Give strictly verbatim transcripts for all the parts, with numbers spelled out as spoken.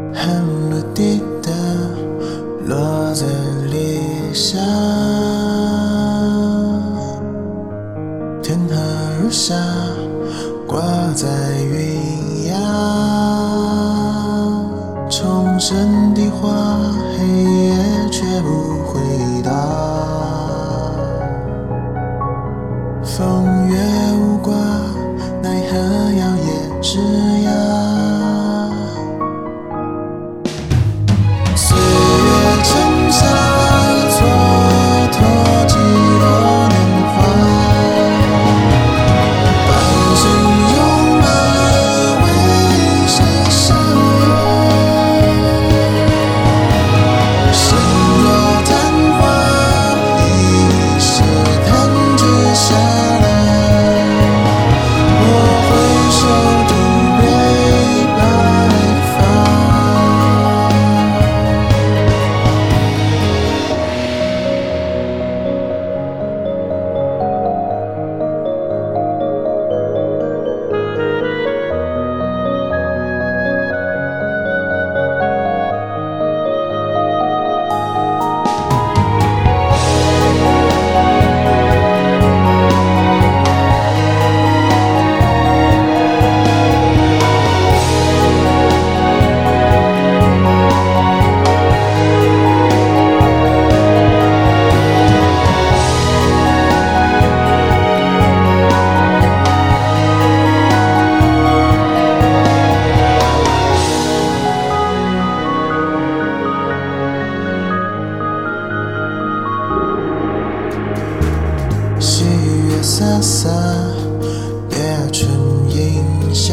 汗如滴的落在脸上，天河如纱挂在云崖，重生的花，黑夜却不回答。风月无挂，奈何摇曳枝桠。岁月沉沙，蹉跎几多年华。半生戎马，为谁傻？身若昙花，一世弹指下来。我回首，独悲白发。细雨飒飒，夜春映下，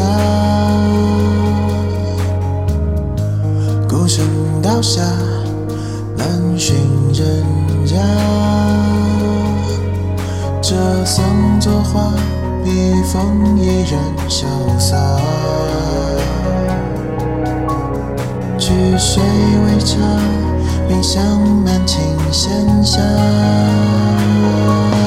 孤城倒下，难寻人家。这桑作画，笔锋依然潇洒。曲水微茶，冰香满琴弦下。